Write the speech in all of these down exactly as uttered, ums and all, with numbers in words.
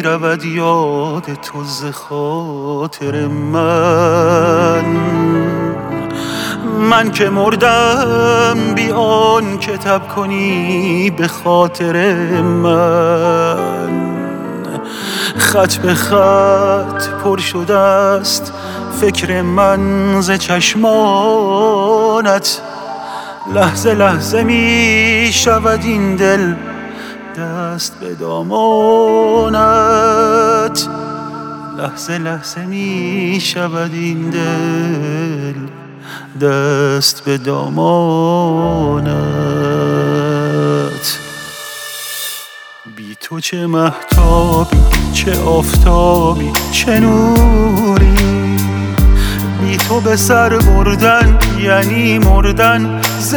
می رود یاد تو ز خاطر من. من که مردم بی آن که تب کنی به خاطر من. خط به خط پر شده است فکر من ز چشمانت. لحظه لحظه می شود این دل دست به دامانت. لحظه لحظه می شود این دل دست به دامانت. بی تو چه مهتابی چه آفتابی چه نوری. بی تو به سر بردن یعنی مردن ز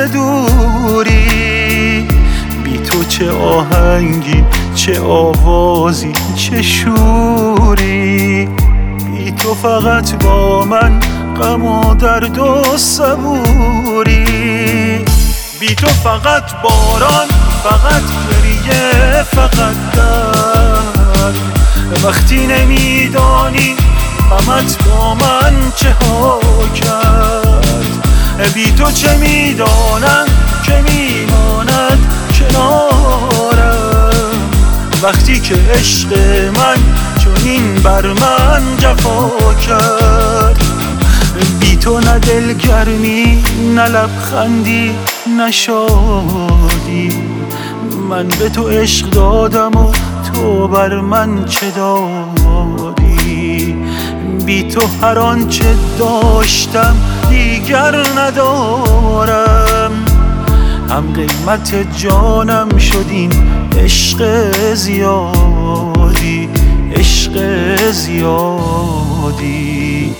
دوری. بی تو چه آهنگی چه آوازی چه شوری. بی تو فقط با من غم و درد و صبوری. بی تو فقط باران فقط گریه فقط درد. وقتی نمیدانی غمت با من چه ها کرد. بی تو چه میدانم که میماند کنارم. وقتی که عشق من چنین بر من جفا کرد. بی تو نه دلگرمی نه لبخندی نه شادی. من به تو عشق دادم و تو بر من چه دادی. بی تو هر آنچه داشتم دیگر ندارم. هم قیمت جانم شد این عشق زیادی عشق زیادی.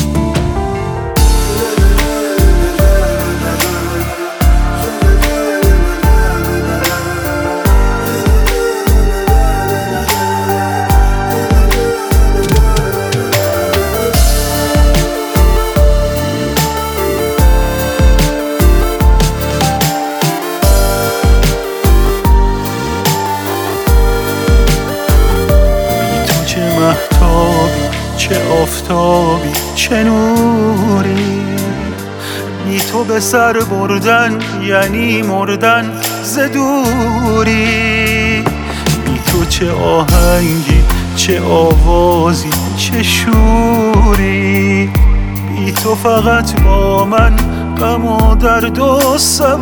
چه آفتابی چه نوری. بی تو به سر بردن یعنی مردن ز دوری. بی تو چه آهنگی چه آوازی چه شوری. بی تو فقط با من غم و درد و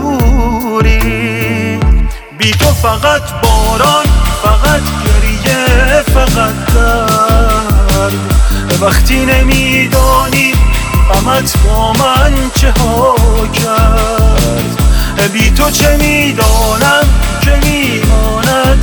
صبوری. بی تو فقط باران فقط گریه فقط درد. وقتی نمیدانی غمت با من چه ها کرد. بی تو چه میدانم که میماند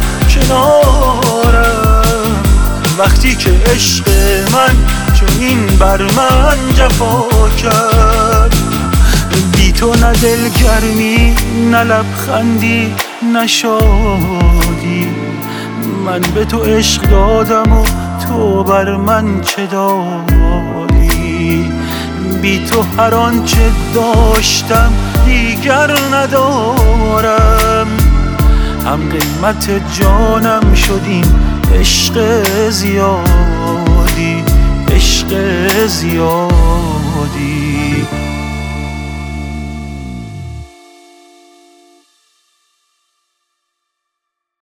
کنارم. وقتی که عشق من چنین بر من جفا کرد. بی تو نه دلگرمی نه لبخندی نه شادی. من به تو عشق دادم و تو بر من چه دادی. بی تو هر آنچه داشتم دیگر ندارم. هم قیمت جانم شد این عشق زیادی عشق زیادی.